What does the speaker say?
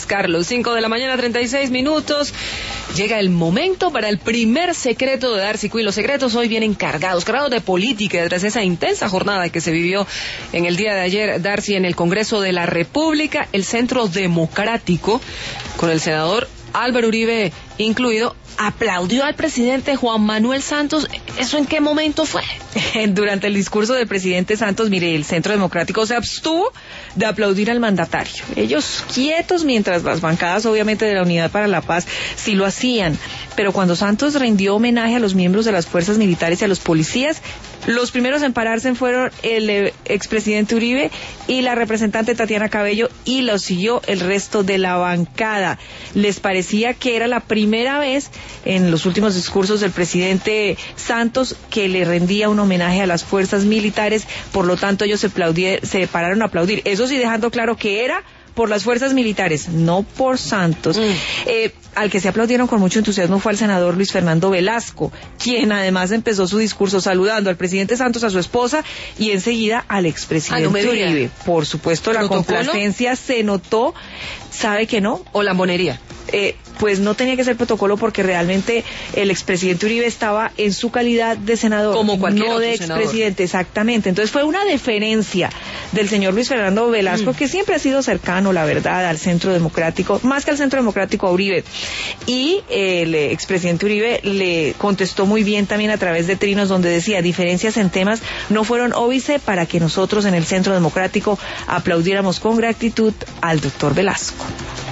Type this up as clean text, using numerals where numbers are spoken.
Carlos. 5:36 a.m. Llega el momento para el primer secreto de Darcy Quinn. Los secretos hoy vienen cargados de política, tras esa intensa jornada que se vivió en el día de ayer, Darcy, en el Congreso de la República. El Centro Democrático, con el senador Álvaro Uribe incluido, aplaudió al presidente Juan Manuel Santos. ¿Eso en qué momento fue? Durante el discurso del presidente Santos, mire, el Centro Democrático se abstuvo de aplaudir al mandatario. Ellos quietos, mientras las bancadas, obviamente, de la Unidad para la Paz sí lo hacían. Pero cuando Santos rindió homenaje a los miembros de las fuerzas militares y a los policías, los primeros en pararse fueron el expresidente Uribe y la representante Tatiana Cabello, y lo siguió el resto de la bancada. Les parecía que era la primera vez en los últimos discursos del presidente Santos que le rendía un homenaje a las fuerzas militares, por lo tanto ellos se pararon a aplaudir. Eso sí, dejando claro que era por las fuerzas militares, no por Santos. Al que se aplaudieron con mucho entusiasmo fue al senador Luis Fernando Velasco, quien además empezó su discurso saludando al presidente Santos, a su esposa y enseguida al expresidente Uribe. Por supuesto, la complacencia se notó. ¿Sabe que no? ¿O lambonería? Pues no tenía que ser protocolo, porque realmente el expresidente Uribe estaba en su calidad de senador, como cualquier no de expresidente, exactamente. Entonces fue una deferencia del señor Luis Fernando Velasco, que siempre ha sido cercano, la verdad, al Centro Democrático, más que al Centro Democrático, a Uribe. Y el expresidente Uribe le contestó muy bien también a través de trinos donde decía: diferencias en temas no fueron óbice para que nosotros en el Centro Democrático aplaudiéramos con gratitud al doctor Velasco.